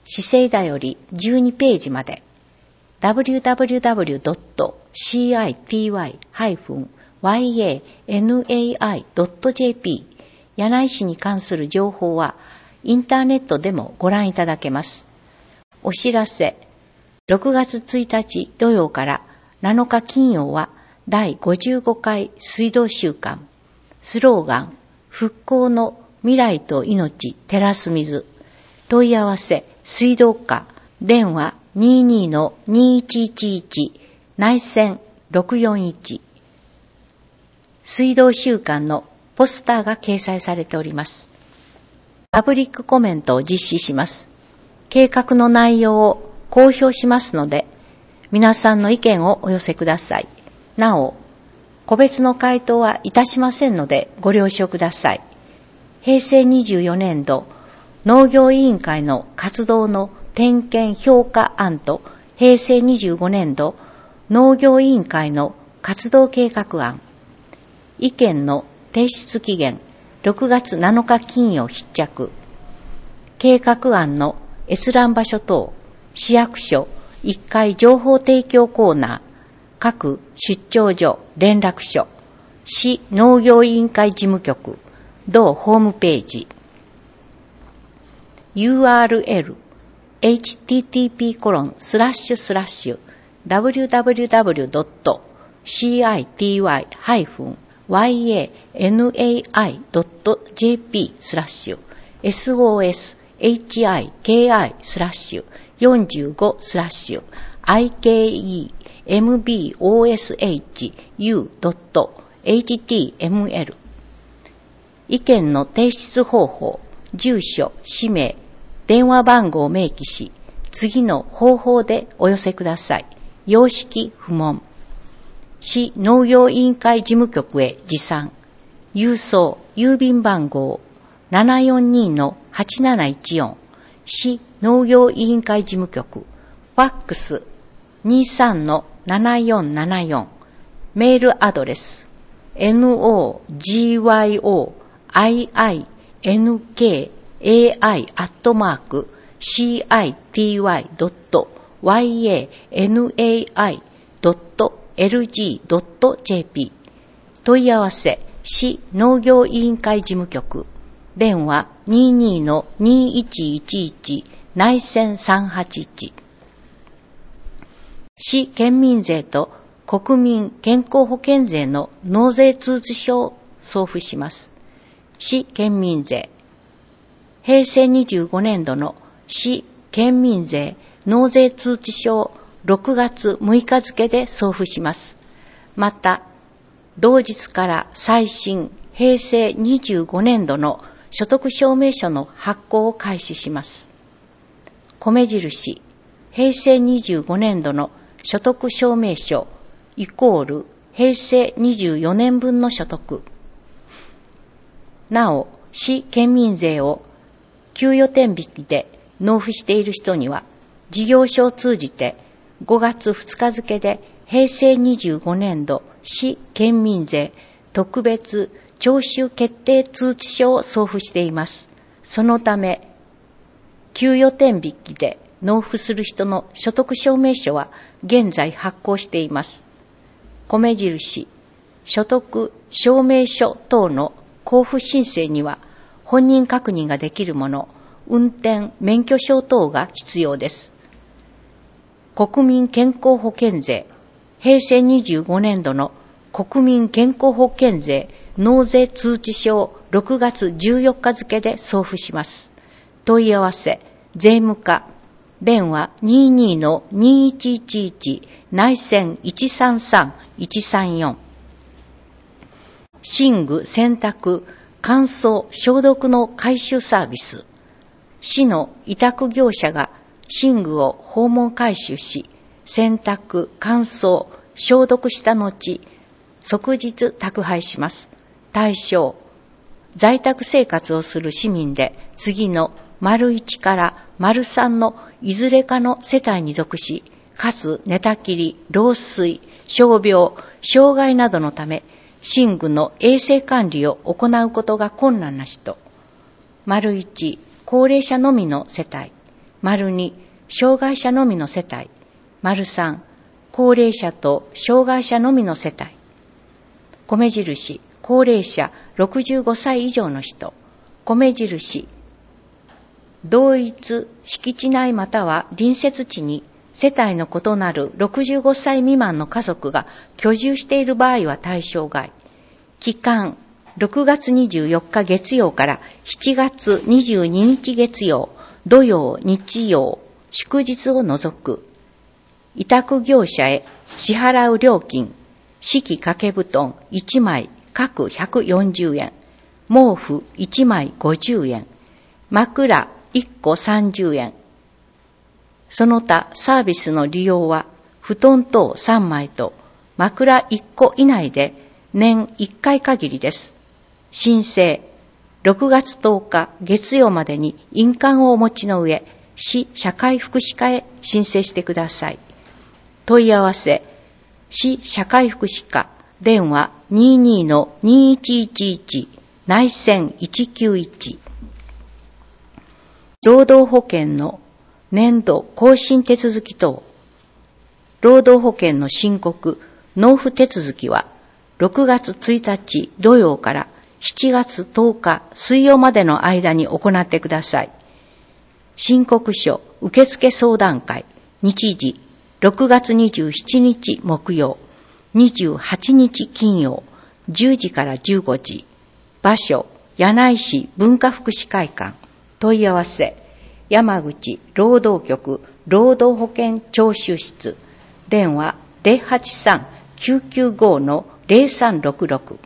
姿勢だより12ページまで www.city-yanai.jp 柳井市に関する情報はインターネットでもご覧いただけます。お知らせ、6月1日土曜から7日金曜は第55回水道週間、スローガン、復興の未来と命照らす水。問い合わせ、水道課、電話 22-2111 内線641。水道週間のポスターが掲載されております。パブリックコメントを実施します。計画の内容を公表しますので、皆さんの意見をお寄せください。なお、個別の回答はいたしませんのでご了承ください。平成24年度農業委員会の活動の点検評価案と平成25年度農業委員会の活動計画案、意見の提出期限6月7日金曜必着、計画案の閲覧場所等、市役所1階情報提供コーナー、各出張所、連絡所、市農業委員会事務局、同ホームページ、URL http://www.city-hike-mboshi.u.html 意見の提出方法、住所、氏名、電話番号を明記し、次の方法でお寄せください。様式不問。市農業委員会事務局へ持参。郵送、郵便番号 742-8714 市農業委員会事務局。ファックス 23-7474 メールアドレス nogioi.city.yanai.lg.jp 問い合わせ市農業委員会事務局電話 22-2111 内線381市県民税と国民健康保険税の納税通知書を送付します。市県民税平成25年度の市県民税納税通知書を6月6日付で送付します。また、同日から最新平成25年度の所得証明書の発行を開始します。米印、平成25年度の所得証明書イコール平成24年分の所得。なお、市県民税を給与天引きで納付している人には、事業所を通じて5月2日付で平成25年度市県民税特別徴収決定通知書を送付しています。そのため、給与天引きで納付する人の所得証明書は現在発行しています。米印、所得証明書等の交付申請には本人確認ができるもの、運転免許証等が必要です。国民健康保険税、平成25年度の国民健康保険税納税通知書を6月14日付で送付します。問い合わせ、税務課、電話 22-2111 内線133-134寝具洗濯乾燥消毒の回収サービス。市の委託業者が寝具を訪問回収し、洗濯乾燥消毒した後即日宅配します。対象、在宅生活をする市民で次の丸1から丸3のいずれかの世帯に属し、かつ寝たきり、老衰、傷病、障害などのため、寝具の衛生管理を行うことが困難な人。丸1、高齢者のみの世帯。 丸2、障害者のみの世帯。丸3、高齢者と障害者のみの世帯。米印、高齢者65歳以上の人。米印、同一敷地内または隣接地に世帯の異なる65歳未満の家族が居住している場合は対象外。期間、6月24日月曜から7月22日月曜、土曜、日曜、祝日を除く。委託業者へ支払う料金、敷掛け布団1枚各140円、毛布1枚50円、枕1個30円。その他サービスの利用は布団等3枚と枕1個以内で年1回限りです。申請、6月10日月曜までに印鑑をお持ちの上、市社会福祉課へ申請してください。問い合わせ、市社会福祉課、電話 22-2111 内線191。労働保険の年度更新手続き等。労働保険の申告、納付手続きは6月1日土曜から7月10日水曜までの間に行ってください。申告書受付相談会、日時6月27日木曜、28日金曜、10時から15時。場所、柳井市文化福祉会館。問い合わせ、山口労働局労働保険徴収室。電話 083-995-0366。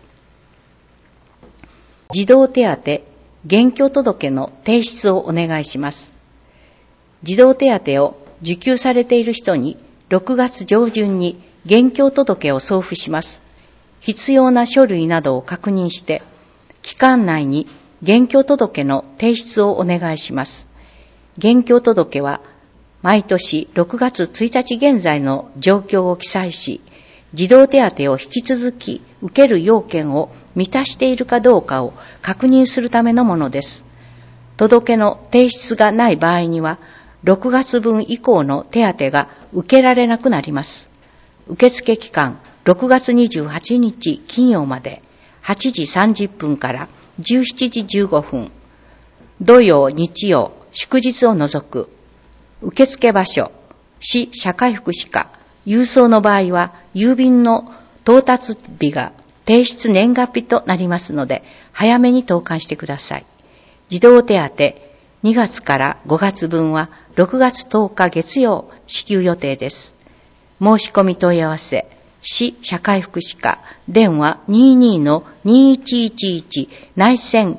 児童手当、現居届の提出をお願いします。児童手当を受給されている人に6月上旬に現居届を送付します。必要な書類などを確認して、期間内に現居届の提出をお願いします。現居届は毎年6月1日現在の状況を記載し、児童手当を引き続き受ける要件を満たしているかどうかを確認するためのものです。届の提出がない場合には、6月分以降の手当が受けられなくなります。受付期間、6月28日金曜まで、8時30分から17時15分。土曜、日曜、祝日を除く。受付場所、市社会福祉課。郵送の場合は、郵便の到達日が提出年月日となりますので、早めに投函してください。児童手当、2月から5月分は6月10日月曜支給予定です。申し込み問い合わせ、市社会福祉課、電話 22-2111 内線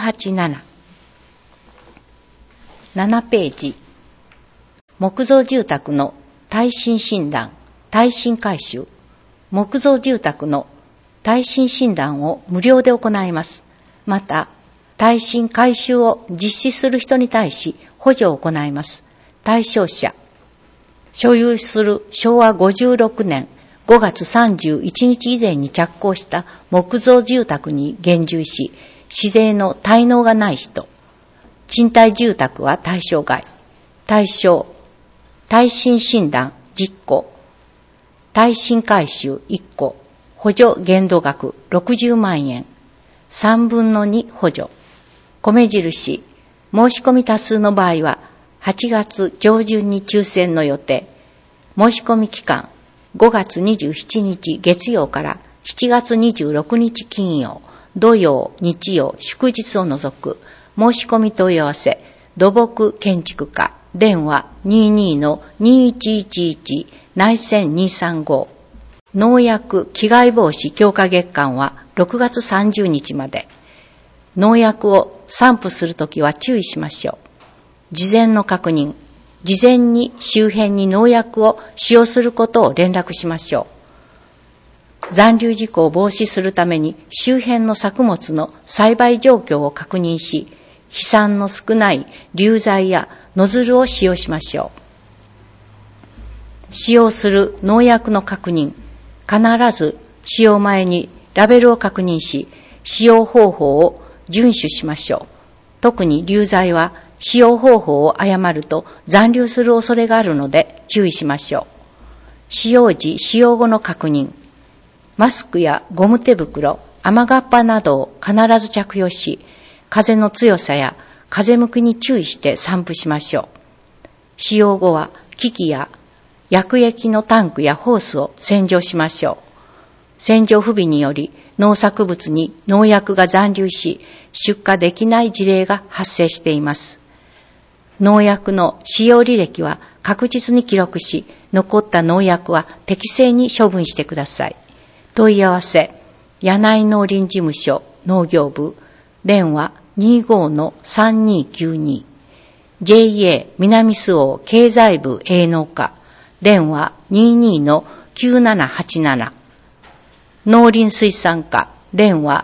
187。7ページ。木造住宅の耐震診断、耐震改修。木造住宅の耐震診断を無料で行います。また、耐震改修を実施する人に対し補助を行います。対象者、所有する昭和56年5月31日以前に着工した木造住宅に現住し、市税の滞納がない人。賃貸住宅は対象外。対象、耐震診断10個、耐震改修1個、補助限度額60万円、3分の2補助。米印、申し込み多数の場合は8月上旬に抽選の予定。申し込み期間、5月27日月曜から7月26日金曜、土曜、日曜、祝日を除く。申し込み問い合わせ、土木建築課、電話 22-2111 内線235。農薬危害防止強化月間は6月30日まで。農薬を散布するときは注意しましょう。事前の確認、事前に周辺に農薬を使用することを連絡しましょう。残留事故を防止するために周辺の作物の栽培状況を確認し、飛散の少ない流剤やノズルを使用しましょう。使用する農薬の確認、必ず使用前にラベルを確認し、使用方法を遵守しましょう。特に流剤は使用方法を誤ると残留する恐れがあるので注意しましょう。使用時、使用後の確認。マスクやゴム手袋、雨がっぱなどを必ず着用し、風の強さや風向きに注意して散布しましょう。使用後は機器や薬液のタンクやホースを洗浄しましょう。洗浄不備により農作物に農薬が残留し、出荷できない事例が発生しています。農薬の使用履歴は確実に記録し、残った農薬は適正に処分してください。問い合わせ、柳井農林事務所農業部、電話 25-3292、JA 南周防経済部営農課、電話 22-9787、農林水産課、電話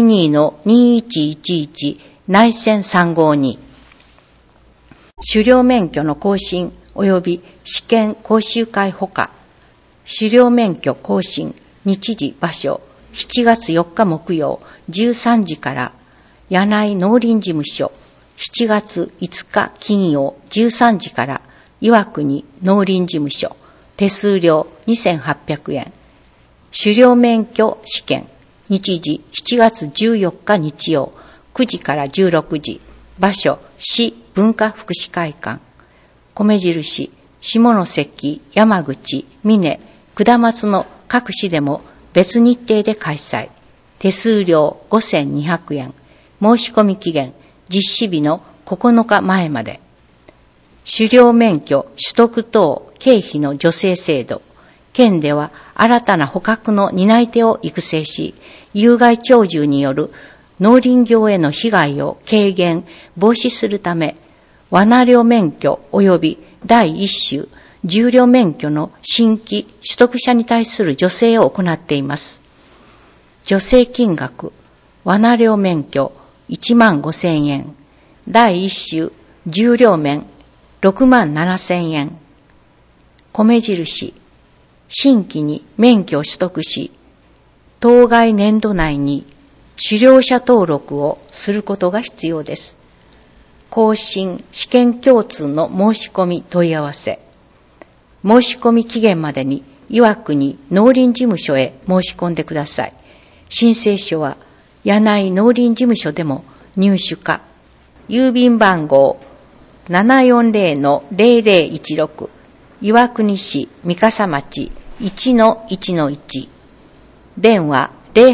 22-2111、内線352、狩猟免許の更新及び試験講習会ほか、狩猟免許更新、日時場所、7月4日木曜13時から、柳井農林事務所、7月5日金曜13時から、岩国農林事務所、手数料2800円。狩猟免許試験、日時7月14日日曜9時から16時、場所、市文化福祉会館、米印、下関、山口、美祢、下松の各市でも別日程で開催。手数料5200円。申し込み期限、実施日の9日前まで。狩猟免許取得等経費の助成制度。県では新たな捕獲の担い手を育成し、有害鳥獣による農林業への被害を軽減、防止するため、罠猟免許及び第一種、重猟免許の新規取得者に対する助成を行っています。助成金額、罠猟免許15,000円、第一種、重猟免67,000円、米印、新規に免許を取得し、当該年度内に狩猟者登録をすることが必要です。更新、試験共通の申し込み問い合わせ。申し込み期限までに岩国農林事務所へ申し込んでください。申請書は柳井農林事務所でも入手か、郵便番号 740-0016、岩国市三笠町 1-1-1、電話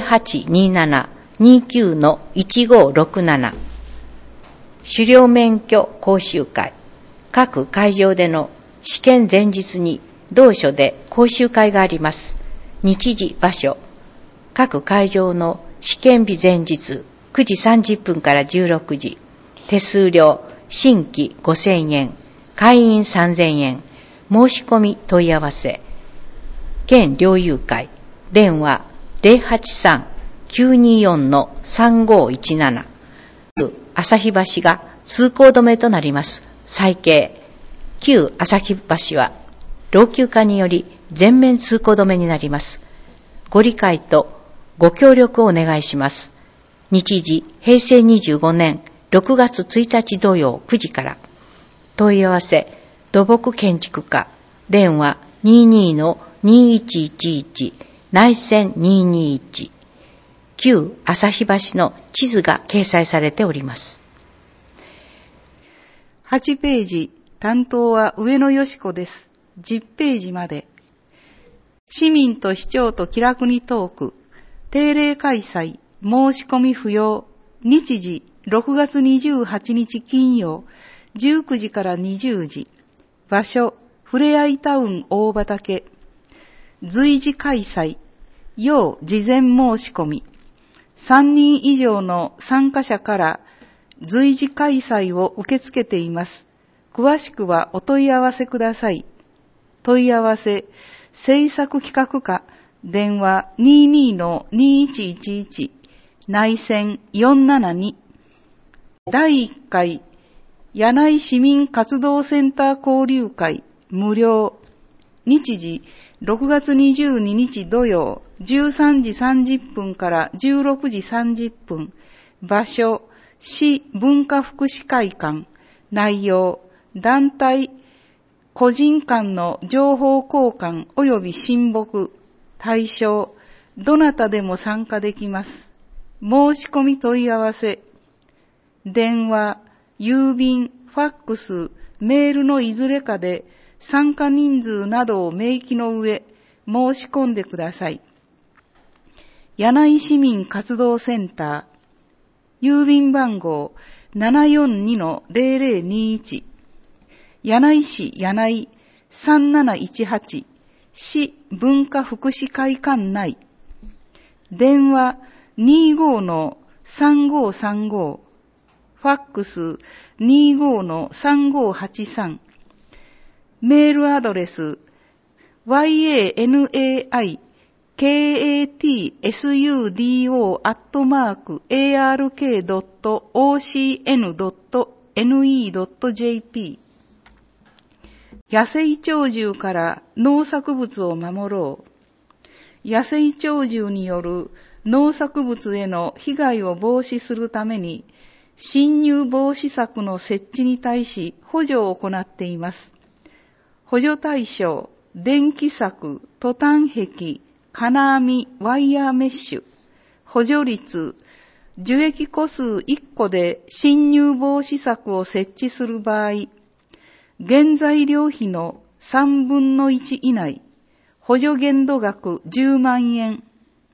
0827-29-1567、狩猟免許講習会、各会場での試験前日に同所で講習会があります。日時場所、各会場の試験日前日9時30分から16時、手数料新規5,000円、会員3,000円、申し込み問い合わせ。県猟友会、電話 083-924-3517。旭橋が通行止めとなります。再建。旧旭橋は老朽化により全面通行止めになります。ご理解とご協力をお願いします。日時、平成25年6月1日土曜9時から。問い合わせ、土木建築課、電話 22-2111、内線221。旧旭橋の地図が掲載されております。 8ページ、担当は上野よし子です。10ページまで。市民と市長と気楽にトーク、定例開催、申し込み不要、日時6月28日金曜、19時から20時、場所、ふれあいタウン大畑、随時開催、要事前申し込み、3人以上の参加者から随時開催を受け付けています。詳しくはお問い合わせください。問い合わせ、制作企画課、電話 22-2111、内線472。第1回、柳井市民活動センター交流会、無料。日時、6月22日土曜、13時30分から16時30分。場所、市文化福祉会館。 内容、団体、個人間の情報交換及び親睦、対象、どなたでも参加できます。申し込み問い合わせ、電話、郵便、ファックス、メールのいずれかで参加人数などを明記の上、申し込んでください。柳井市民活動センター、郵便番号 742-0021、柳井市柳井3718、市文化福祉会館内、電話 25-3535、ファックス 25-3583、メールアドレス yanakatsudO@ark.ocn.ne.jp。 野生鳥獣から農作物を守ろう。野生鳥獣による農作物への被害を防止するために、侵入防止柵の設置に対し補助を行っています。補助対象、電気柵、トタン壁、金網、ワイヤーメッシュ。補助率、樹液個数1個で侵入防止柵を設置する場合、原材料費の3分の1以内、補助限度額10万円。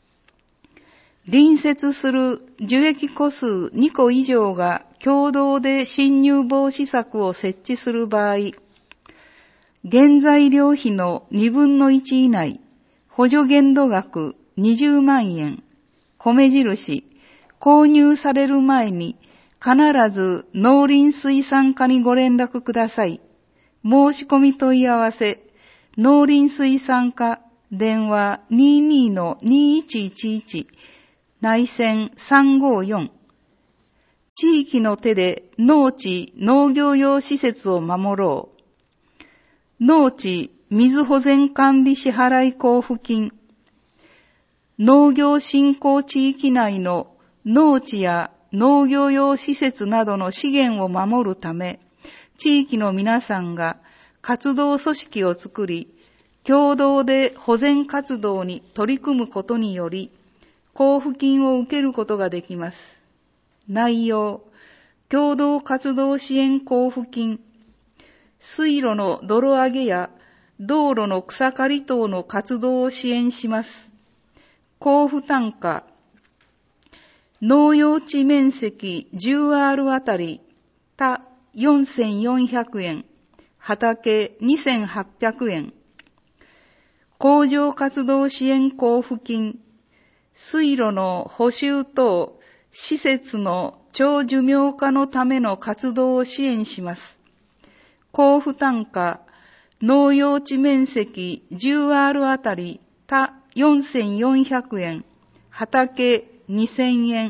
隣接する樹液個数2個以上が共同で侵入防止柵を設置する場合、原材料費の2分の1以内、補助限度額20万円。米印、購入される前に必ず農林水産課にご連絡ください。申し込み問い合わせ、農林水産課、電話 22-2111、内線354。地域の手で農地・農業用施設を守ろう。農地・水保全管理支払い交付金。農業振興地域内の農地や農業用施設などの資源を守るため、地域の皆さんが活動組織を作り、共同で保全活動に取り組むことにより、交付金を受けることができます。内容、共同活動支援交付金、水路の泥上げや道路の草刈り等の活動を支援します。交付単価、農用地面積 10R あたり他4400円、畑2800円。工場活動支援交付金、水路の補修等施設の長寿命化のための活動を支援します。交付単価、農用地面積 10R あたり他4400円、畑2000円。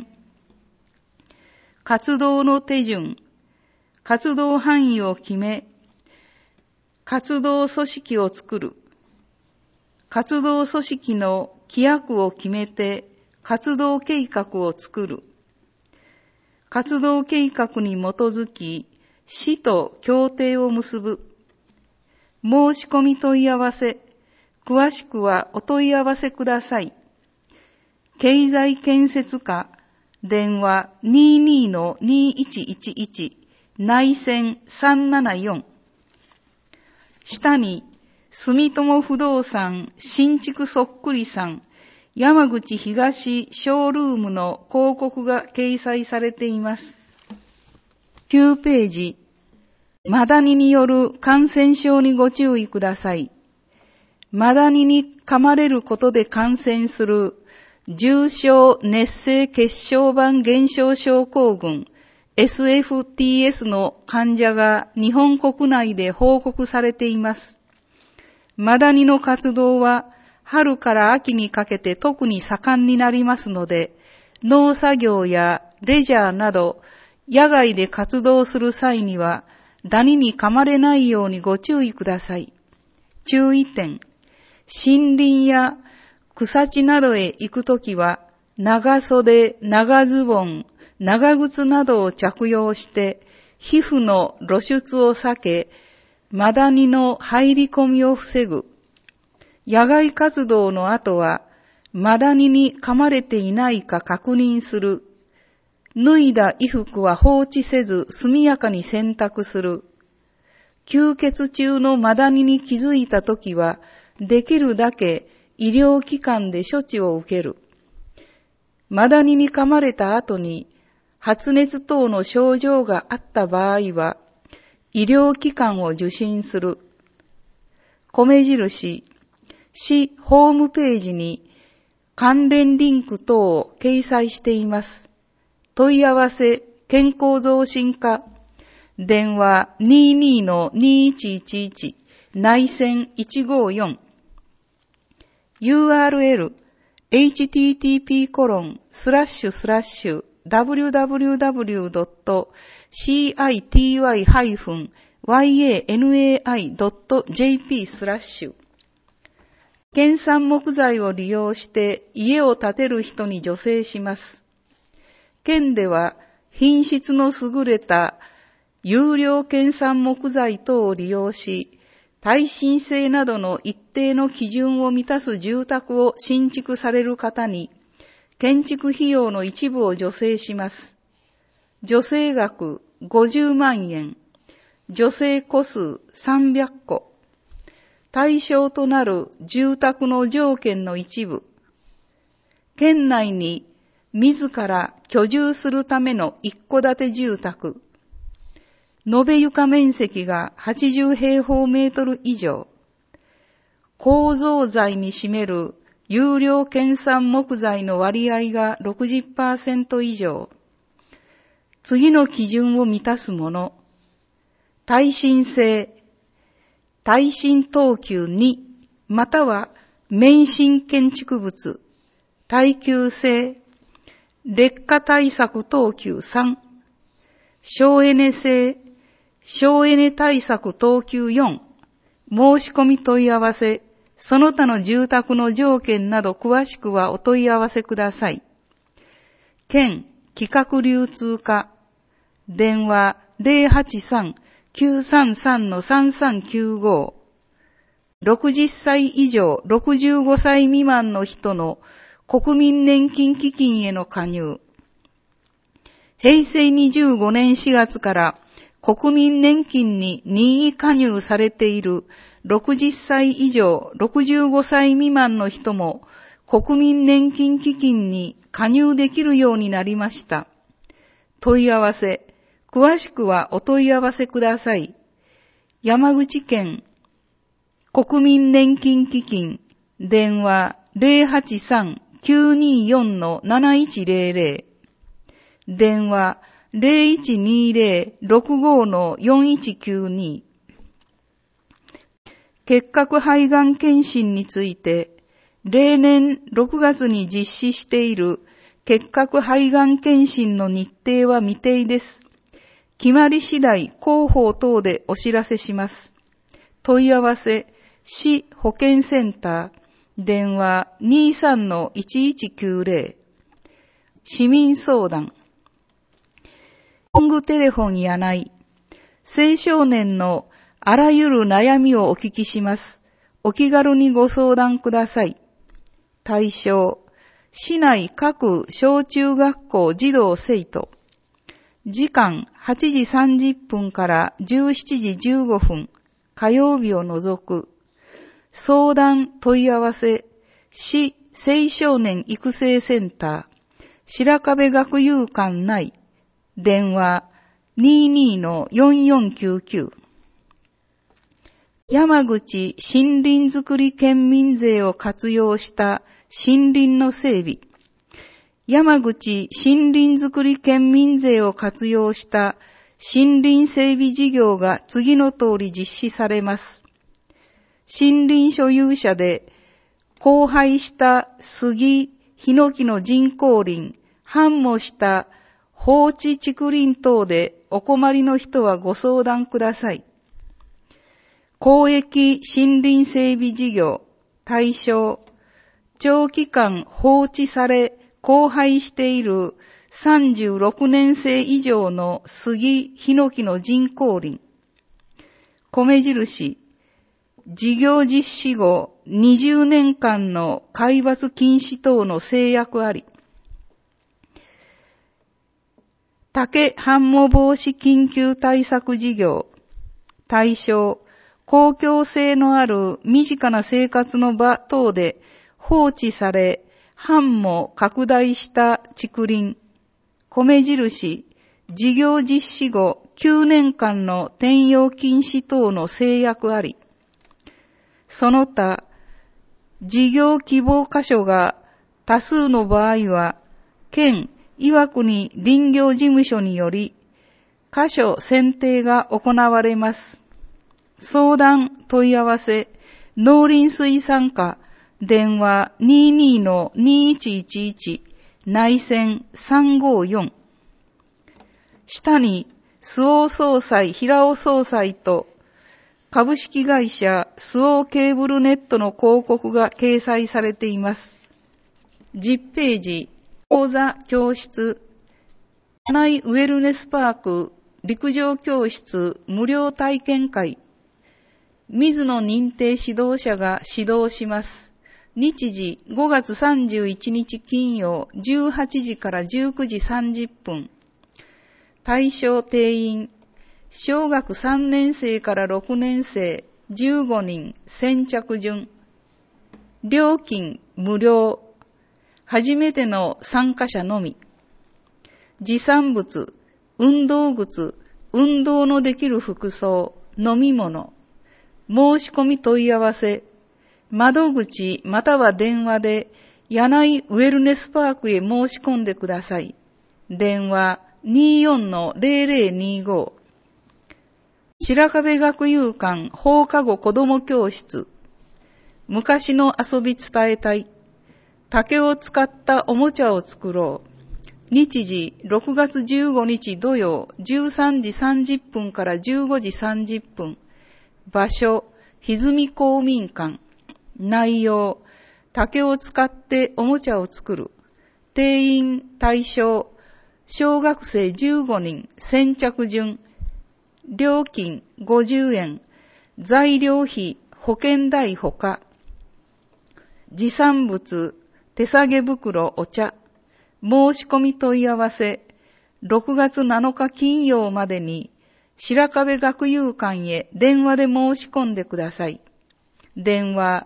活動の手順、活動範囲を決め、活動組織を作る。活動組織の規約を決めて活動計画を作る。活動計画に基づき市と協定を結ぶ。申し込み問い合わせ。詳しくはお問い合わせください。経済建設課、電話 22-2111、内線374。下に、住友不動産新築そっくりさん山口東ショールームの広告が掲載されています。9ページ、マダニによる感染症にご注意ください。マダニに噛まれることで感染する重症熱性血小板減少症候群 SFTS の患者が日本国内で報告されています。マダニの活動は春から秋にかけて特に盛んになりますので、農作業やレジャーなど野外で活動する際にはダニに噛まれないようにご注意ください。注意点、森林や草地などへ行くときは長袖、長ズボン、長靴などを着用して皮膚の露出を避け、マダニの入り込みを防ぐ。野外活動の後は、マダニに噛まれていないか確認する。脱いだ衣服は放置せず速やかに洗濯する。吸血中のマダニに気づいたときは、できるだけ医療機関で処置を受ける。マダニに噛まれた後に発熱等の症状があった場合は、医療機関を受診する。米印、市ホームページに関連リンク等を掲載しています。問い合わせ、健康増進課、電話 22-2111 内線154 URL http://www.city-yanai.jp/ 県産木材を利用して家を建てる人に助成します。県では品質の優れた優良県産木材等を利用し、耐震性などの一定の基準を満たす住宅を新築される方に、建築費用の一部を助成します。助成額50万円、助成戸数300戸、対象となる住宅の条件の一部、県内に自ら居住するための一戸建て住宅、延べ床面積が80平方メートル以上、構造材に占める優良県産木材の割合が 60% 以上、次の基準を満たすもの、耐震性、耐震等級2、または免震建築物、耐久性、劣化対策等級3、省エネ性、省エネ対策等級4、申し込み問い合わせ、その他の住宅の条件など詳しくはお問い合わせください。県企画流通課、電話 083-933-3395、60歳以上65歳未満の人の国民年金基金への加入。平成25年4月から国民年金に任意加入されている60歳以上65歳未満の人も国民年金基金に加入できるようになりました。問い合わせ、詳しくはお問い合わせください。山口県国民年金基金、電話 083-924-7100、電話 0120-65-4192。結核肺がん検診について、例年6月に実施している結核肺がん検診の日程は未定です。決まり次第広報等でお知らせします。問い合わせ、市保健センター、電話 23-1190、市民相談。ロングテレフォンやない、青少年のあらゆる悩みをお聞きします。お気軽にご相談ください。対象、市内各小中学校児童生徒。時間8時30分から17時15分、火曜日を除く。相談問い合わせ、市青少年育成センター、白壁学友館内、電話 22-4499。山口森林づくり県民税を活用した森林の整備。山口森林づくり県民税を活用した森林整備事業が次の通り実施されます。森林所有者で荒廃した杉、ヒノキの人工林、繁茂した放置竹林等でお困りの人はご相談ください。公益森林整備事業対象、長期間放置され荒廃している 36年生以上の杉、ヒノキの人工林。米印、事業実施後20年間の皆伐禁止等の制約あり。竹繁茂防止緊急対策事業。対象、公共性のある身近な生活の場等で放置され、繁茂拡大した竹林。米印、事業実施後9年間の転用禁止等の制約あり。その他、事業希望箇所が多数の場合は、県岩国林業事務所により、箇所選定が行われます。相談問い合わせ、農林水産課、電話 22-2111 内線354。下に、周防総裁、平尾総裁と、株式会社周防ケーブルネットの広告が掲載されています。10ページ、講座教室、内ウェルネスパーク陸上教室無料体験会、水野認定指導者が指導します。日時5月31日金曜18時から19時30分。対象定員、小学3年生から6年生15人先着順。料金無料。初めての参加者のみ。持参物、運動靴、運動のできる服装、飲み物。申し込み問い合わせ。窓口または電話で柳井ウェルネスパークへ申し込んでください。電話 24-0025。白壁学友館放課後子ども教室。昔の遊び伝えたい。竹を使ったおもちゃを作ろう。日時6月15日土曜13時30分から15時30分。場所、歪み公民館。内容、竹を使っておもちゃを作る。定員対象、小学生15人先着順。料金50円。材料費、保険代ほか。持参物、手提げ袋、お茶。申し込み問い合わせ。6月7日金曜までに白壁学友館へ電話で申し込んでください。電話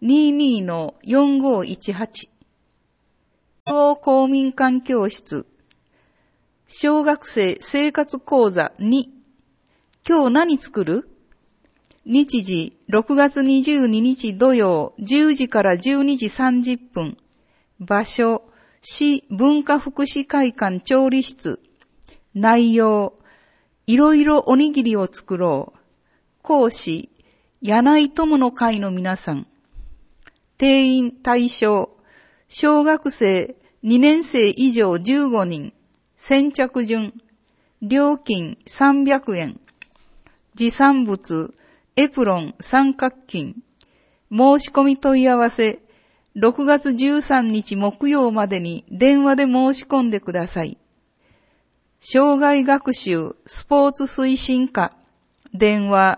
22-4518。公民館教室。小学生生活講座2。今日何作る？日時6月22日土曜10時から12時30分。場所、市文化福祉会館調理室。内容、いろいろおにぎりを作ろう。講師、柳井友の会の皆さん。定員対象、小学生2年生以上15人。先着順。料金300円。持参物、エプロン三角巾。申し込み問い合わせ。6月13日木曜までに電話で申し込んでください。障害学習スポーツ推進課。電話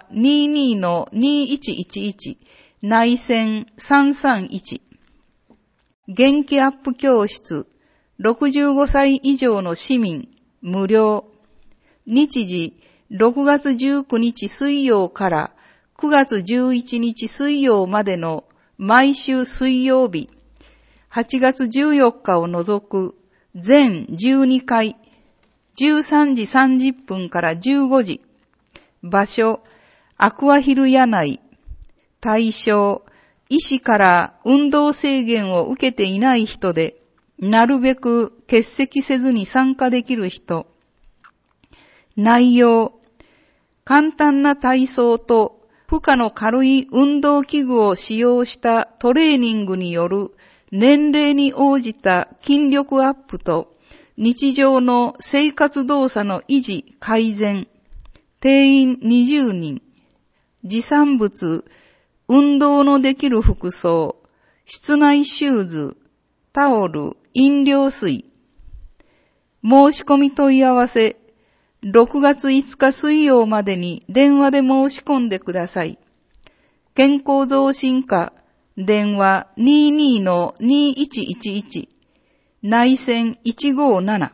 22-2111 内線331。元気アップ教室。65歳以上の市民無料。日時6月19日水曜から9月11日水曜までの毎週水曜日、8月14日を除く全12回、13時30分から15時。場所、アクアヒル柳井。対象、医師から運動制限を受けていない人で、なるべく欠席せずに参加できる人。内容、簡単な体操と負荷の軽い運動器具を使用したトレーニングによる年齢に応じた筋力アップと日常の生活動作の維持改善。定員20人。持参物、運動のできる服装、室内シューズ、タオル、飲料水。 申し込み問い合わせ、6月5日水曜までに電話で申し込んでください。健康増進課、電話 22-2111、内線157。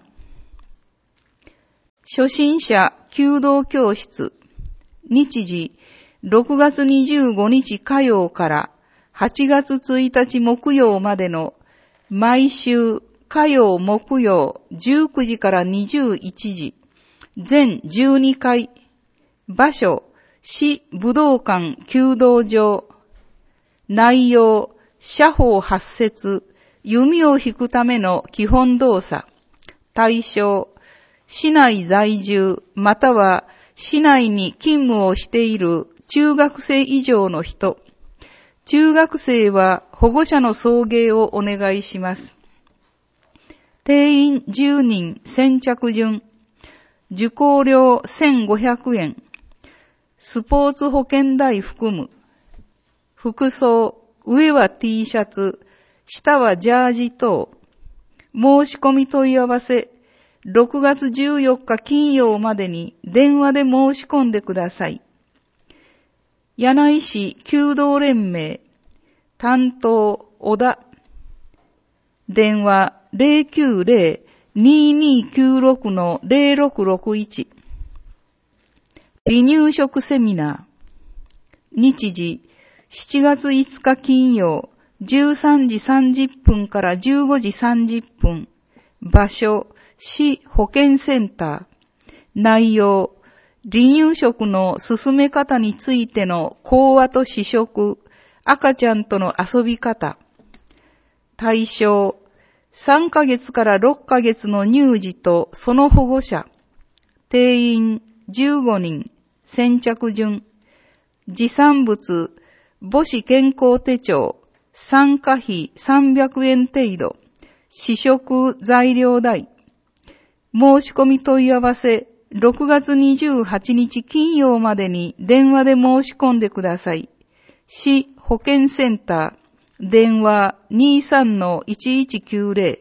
初心者弓道教室、日時6月25日火曜から8月1日木曜までの毎週火曜木曜19時から21時、全12回、場所、市武道館弓道場、内容、射法8節、弓を引くための基本動作、対象、市内在住または市内に勤務をしている中学生以上の人、中学生は保護者の送迎をお願いします。定員10人先着順、受講料1500円、スポーツ保険代含む、服装、上は T シャツ、下はジャージ等、申し込み問い合わせ、6月14日金曜までに電話で申し込んでください。柳井市弓道連盟、担当、小田、電話090-2296-0661、離乳食セミナー、日時7月5日金曜、13時30分から15時30分、場所、市保健センター、内容、離乳食の進め方についての講話と試食、赤ちゃんとの遊び方、対象、3ヶ月から6ヶ月の乳児とその保護者、定員15人、先着順、持参物、母子健康手帳、参加費300円程度、試食材料代、申し込み問い合わせ、6月28日金曜までに電話で申し込んでください。市保健センター、電話 23-1190。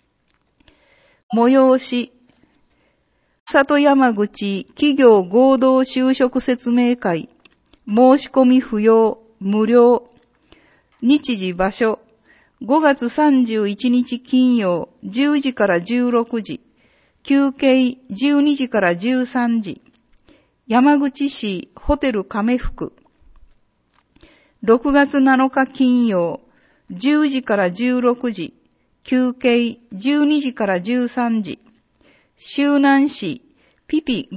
催し、里山口企業合同就職説明会、申し込み不要、無料。日時場所、5月31日金曜、10時から16時。休憩12時から13時。山口市ホテル亀福。6月7日金曜、10時から16時。休憩12時から13時。周南市ピピ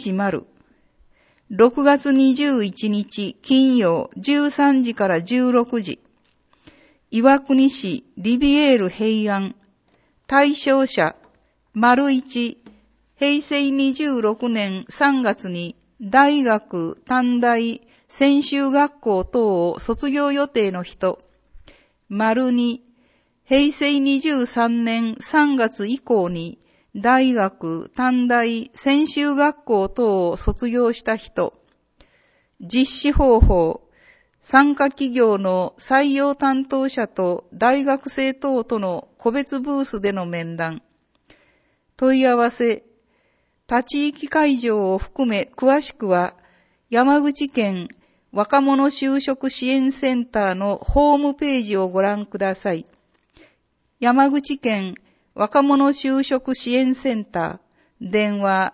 510。6月21日金曜、13時から16時。岩国市リビエール平安。対象者1、平成26年3月に大学、短大、専修学校等を卒業予定の人。2、平成23年3月以降に大学、短大、専修学校等を卒業した人。実施方法。参加企業の採用担当者と大学生等との個別ブースでの面談。問い合わせ、立ち行き会場を含め詳しくは、山口県若者就職支援センターのホームページをご覧ください。山口県若者就職支援センター、電話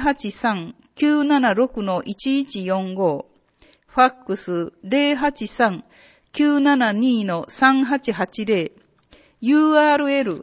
083-976-1145、ファックス 083-972-3880、URL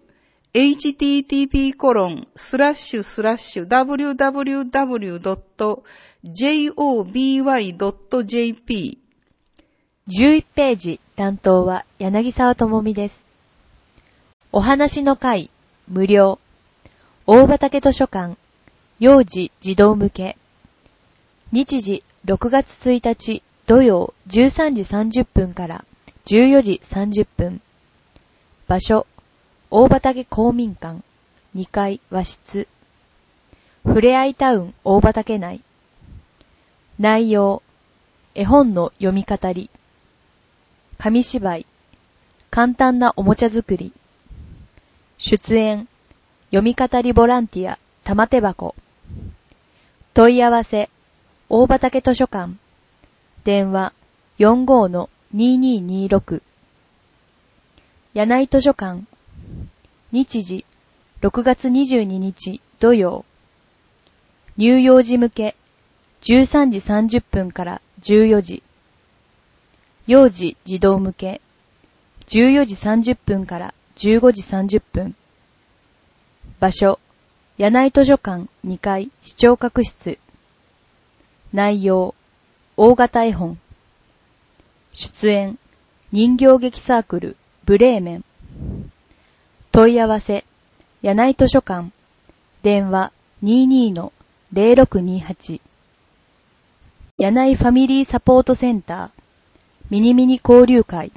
http://www.joby.jp 11ページ担当は柳沢智美です。お話の会無料大畑図書館幼児児童向け日時6月1日土曜13時30分から14時30分場所大畑公民館2階和室ふれあいタウン大畑内内容絵本の読み語り紙芝居簡単なおもちゃ作り出演読み語りボランティア玉手箱。問い合わせ大畑図書館。電話 45-2226。柳井図書館。日時6月22日土曜。乳幼児向け13時30分から14時。幼児児童向け14時30分から15時30分。場所柳井図書館2階視聴覚室。内容大型絵本。出演人形劇サークルブレーメン。問い合わせ柳井図書館。電話 22-0628。柳井ファミリーサポートセンターミニミニ交流会。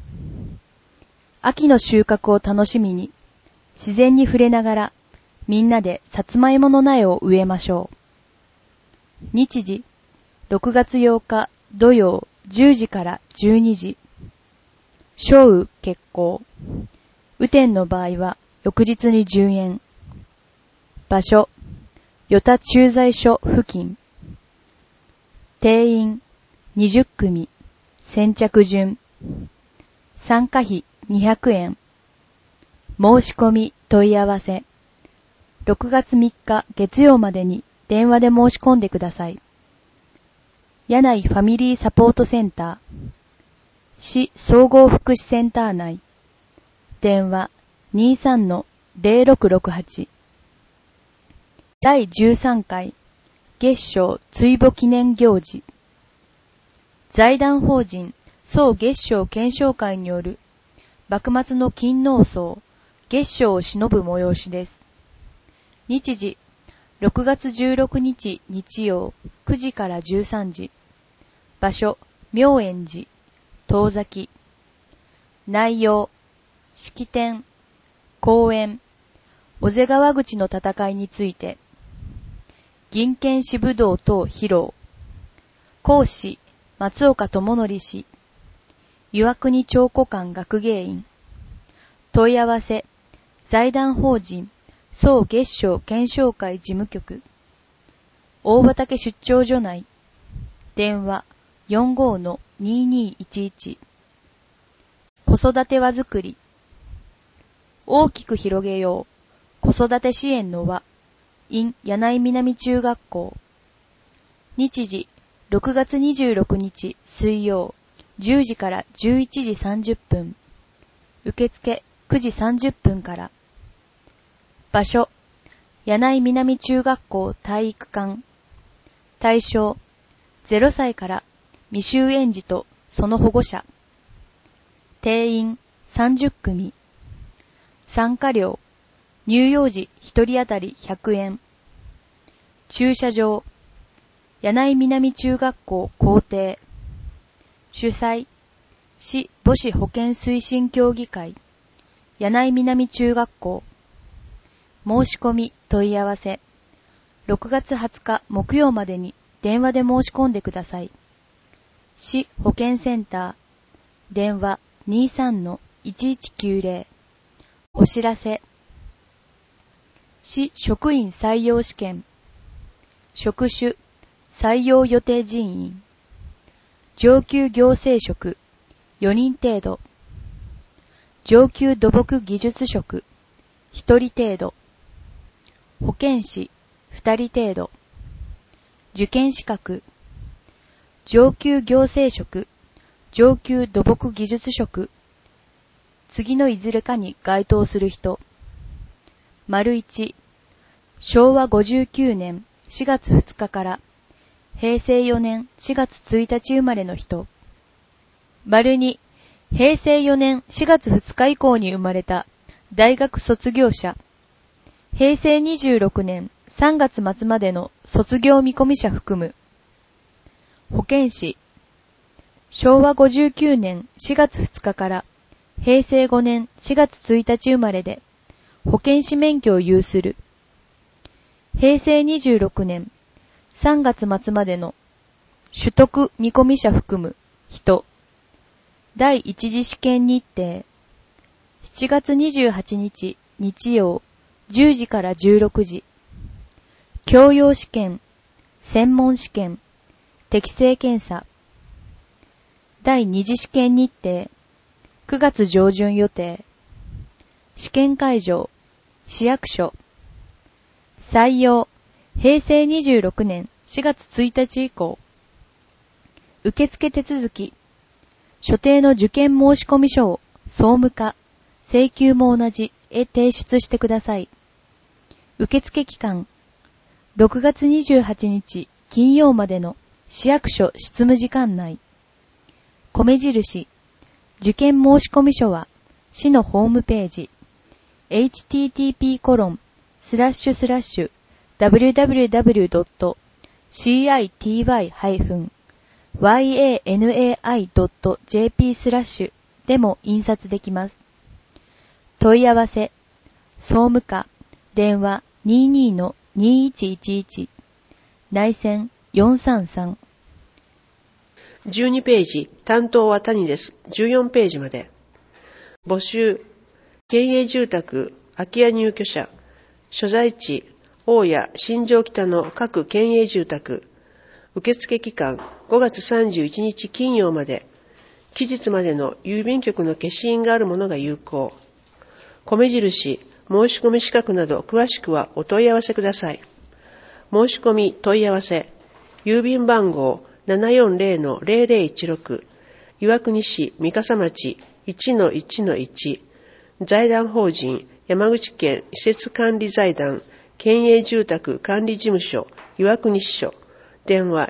秋の収穫を楽しみに自然に触れながらみんなでさつまいもの苗を植えましょう。日時6月8日土曜10時から12時。小雨決行。雨天の場合は翌日に10円。場所与田駐在所付近。定員20組。先着順。参加費200円。申し込み問い合わせ。6月3日月曜までに電話で申し込んでください。柳井ファミリーサポートセンター。市総合福祉センター内。電話 23-0668。第13回月賞追母記念行事。財団法人総月賞検証会による幕末の勤王僧月賞を偲ぶ催しです。日時6月16日日曜9時から13時。場所妙円寺遠崎。内容式典講演小瀬川口の戦いについて。銀剣士武道等披露。講師松岡智則氏。岩国長古館学芸員。問い合わせ財団法人総月賞検証会事務局。大畑出張所内。電話 45-2211。子育て輪作り。大きく広げよう。子育て支援の輪。in 柳井南中学校。日時6月26日水曜10時から11時30分。受付9時30分から。場所柳井南中学校体育館。対象0歳から未就園児とその保護者。定員30組。参加料乳幼児1人当たり100円。駐車場柳井南中学校校庭。主催市母子保健推進協議会柳井南中学校。申し込み問い合わせ6月20日木曜までに電話で申し込んでください。市保健センター電話 23-1190。お知らせ市職員採用試験。職種採用予定人員。上級行政職4人程度。上級土木技術職1人程度。保健師2人程度。受験資格上級行政職上級土木技術職次のいずれかに該当する人。丸1、昭和59年4月2日から平成4年4月1日生まれの人。丸2、平成4年4月2日以降に生まれた大学卒業者。平成26年3月末までの卒業見込み者含む。保健師。昭和59年4月2日から平成5年4月1日生まれで保健師免許を有する。平成26年3月末までの取得見込み者含む人。第一次試験日程。7月28日日曜 10時から16時。教養試験、専門試験、適性検査。第2次試験日程、9月上旬予定。試験会場、市役所。採用、平成26年4月1日以降。受付手続き。所定の受験申込書を総務課、請求も同じへ提出してください。受付期間。6月28日金曜までの市役所執務時間内。米印。受験申込書は市のホームページ。http://www.city-yanai.jp/ でも印刷できます。問い合わせ、総務課、電話 22-2111、内線433。 12ページ、担当は谷です。14ページまで。募集、県営住宅、空き家入居者、所在地、大谷、新庄北の各県営住宅、受付期間5月31日金曜まで、期日までの郵便局の消印があるものが有効。米印、申し込み資格など詳しくはお問い合わせください。申し込み問い合わせ、郵便番号 740-0016、岩国市三笠町 1-1-1、財団法人山口県施設管理財団県営住宅管理事務所岩国支所、電話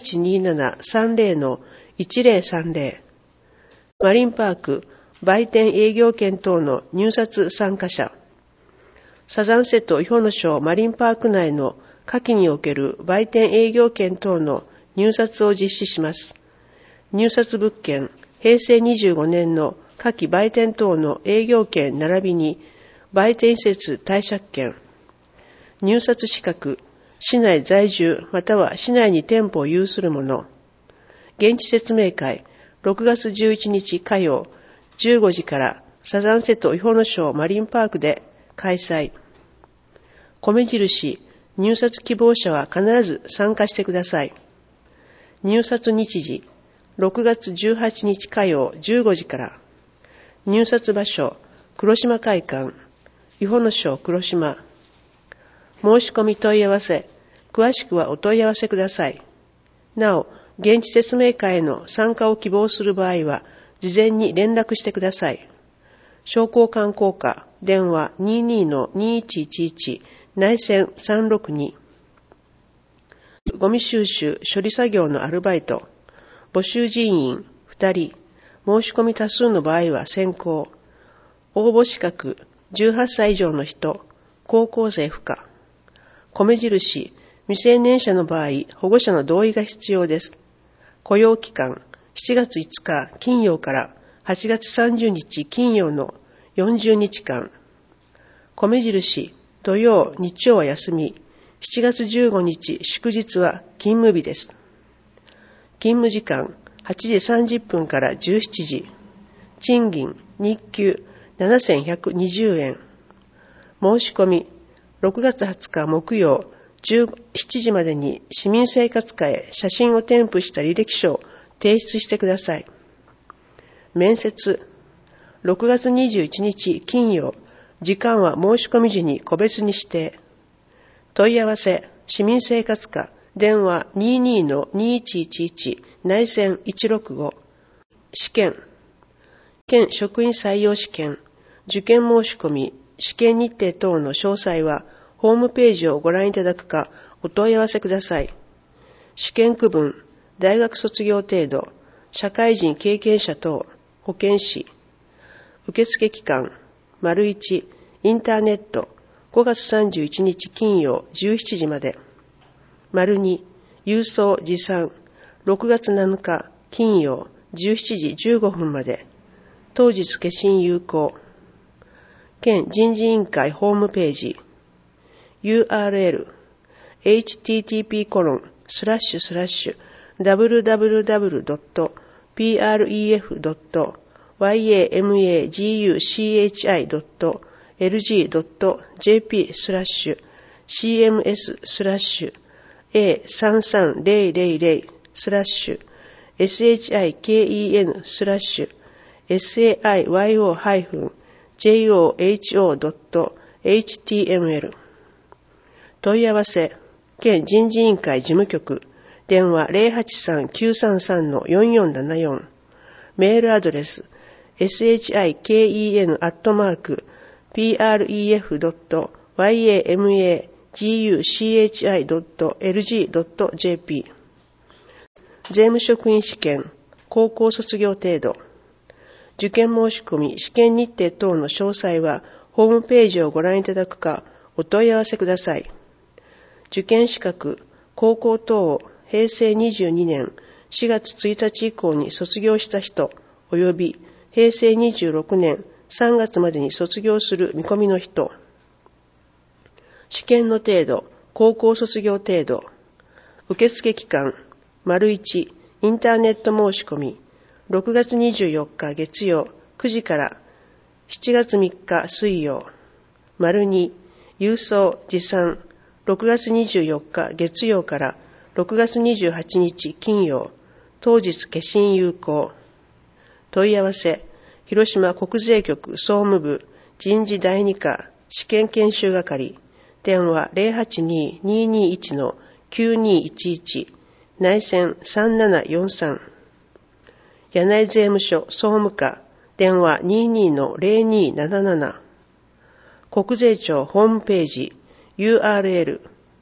0827-30-1030。マリンパーク売店営業権等の入札参加者、サザン瀬戸与野省マリンパーク内の下記における売店営業権等の入札を実施します。入札物件、平成25年の下記売店等の営業権並びに売店施設貸借権、入札資格、市内在住または市内に店舗を有する者、現地説明会、6月11日火曜15時からサザン瀬戸与野省マリンパークで開催。米印、入札希望者は必ず参加してください。入札日時、6月18日火曜15時から。入札場所、黒島会館、与野省黒島。申し込み問い合わせ、詳しくはお問い合わせください。なお、現地説明会への参加を希望する場合は、事前に連絡してください。商工観光課、電話 22-2111、内線362。ゴミ収集、処理作業のアルバイト、募集人員2人、申し込み多数の場合は先行。応募資格、18歳以上の人、高校生不可。米印、未成年者の場合、保護者の同意が必要です。雇用期間、7月5日金曜から8月30日金曜の40日間。米印、土曜、日曜は休み、7月15日祝日は勤務日です。勤務時間、8時30分から17時。賃金、日給、7120円。申し込み、6月20日木曜、17時までに市民生活課へ写真を添付した履歴書を提出してください。面接、6月21日金曜、時間は申し込み時に個別に指定。問い合わせ、市民生活課、電話 22-2111、内線165。試験、県職員採用試験、受験申し込み、試験日程等の詳細は、ホームページをご覧いただくか、お問い合わせください。試験区分、大学卒業程度、社会人経験者等、保健師。受付期間、丸1、インターネット、5月31日金曜17時まで。丸2、郵送持参、6月7日金曜17時15分まで。当日消印有効。県人事委員会ホームページ。URL http://www.pref.yamaguchi. lg.jp/cms/siyo-sayo-lg/siyo-joho.html 問い合わせ、県人事委員会事務局、電話 083-933-4474、メールアドレス、shiken@pref.yamaguchi.lg.jp 税務職員試験、高校卒業程度。受験申し込み、試験日程等の詳細は、ホームページをご覧いただくか、お問い合わせください。受験資格、高校等を平成22年4月1日以降に卒業した人、及び平成26年3月までに卒業する見込みの人。試験の程度、高校卒業程度。受付期間、1、インターネット申し込み、6月24日月曜9時から7月3日水曜。2、郵送持参、6月24日月曜から6月28日金曜、当日消印有効。問い合わせ、広島国税局総務部人事第2課試験研修係、電話 082-221-9211、内線3743。柳井税務署総務課、電話 22-0277。国税庁ホームページ、URL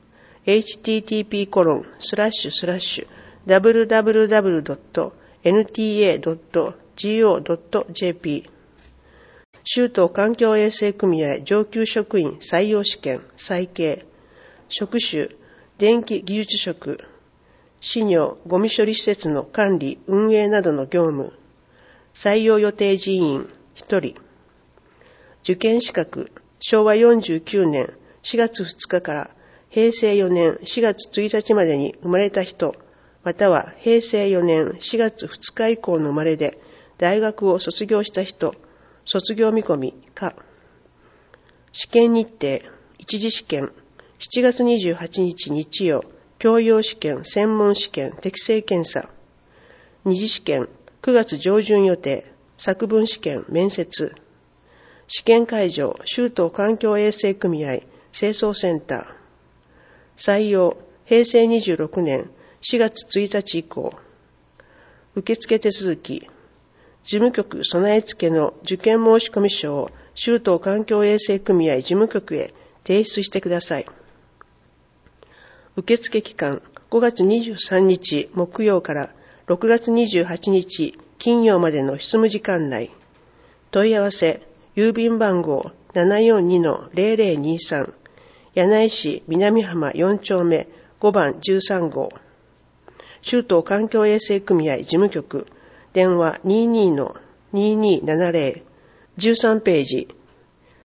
http://www.nta.go.jp 州都環境衛生組合上級職員採用試験再計。職種、電気技術職。私尿、ゴミ処理施設の管理、運営などの業務。採用予定人員1人。受験資格、昭和49年4月2日から平成4年4月1日までに生まれた人、または平成4年4月2日以降の生まれで大学を卒業した人、卒業見込みか。試験日程、一次試験、7月28日日曜、教養試験、専門試験、適正検査。二次試験、9月上旬予定、作文試験、面接。試験会場、州都環境衛生組合、清掃センター。採用、平成26年4月1日以降。受付手続き、事務局備え付けの受験申込書を州都環境衛生組合事務局へ提出してください。受付期間、5月23日木曜から6月28日金曜までの執務時間内。問い合わせ、郵便番号 742-0023 柳井市南浜4丁目5番13号。州都環境衛生組合事務局、電話 22-2270、13ページ、